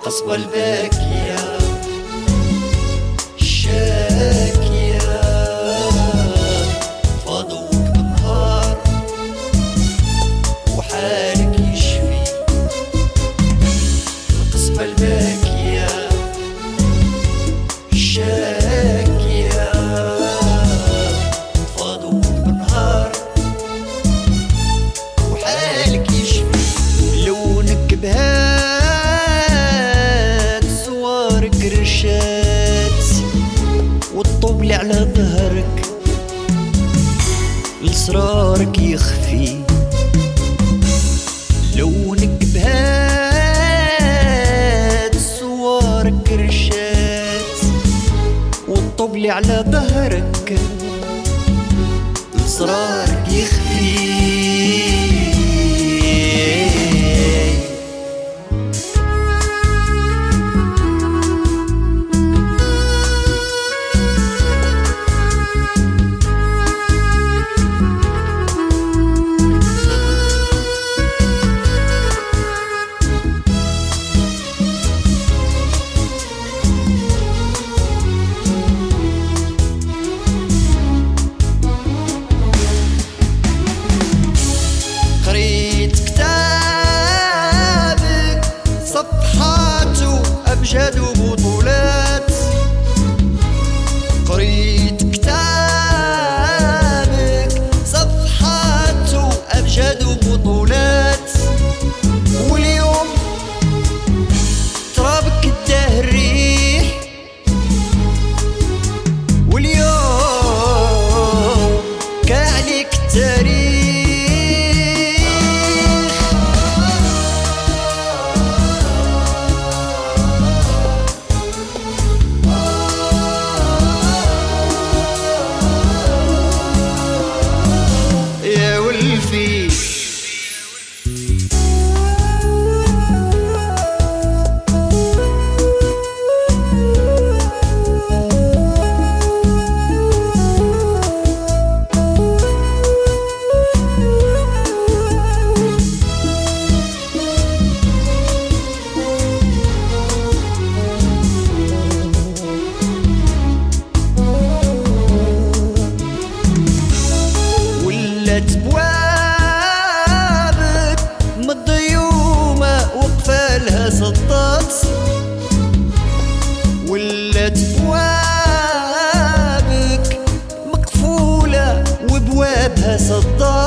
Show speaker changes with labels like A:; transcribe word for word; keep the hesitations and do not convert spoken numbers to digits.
A: القصبة الباكية الشاكية فضوك بنهار وحالك يشفي. القصبة الباكية الشاكية فضوك بنهار وحالك يشفي. لونك بهات صوارك رشات والطبل على ظهرك لسرارك يخفي. لونك بهات صوارك رشات والطبل على ظهرك لسرارك يخفي. أبجد بطولات قريت كتابك صفحاته أبجد بطولات. واليوم ترابك اداه الريح واليوم كعليك التاريخ. بوابك مضيومة وقفالها سطات ولات بوابك مقفولة وبوابها سطات.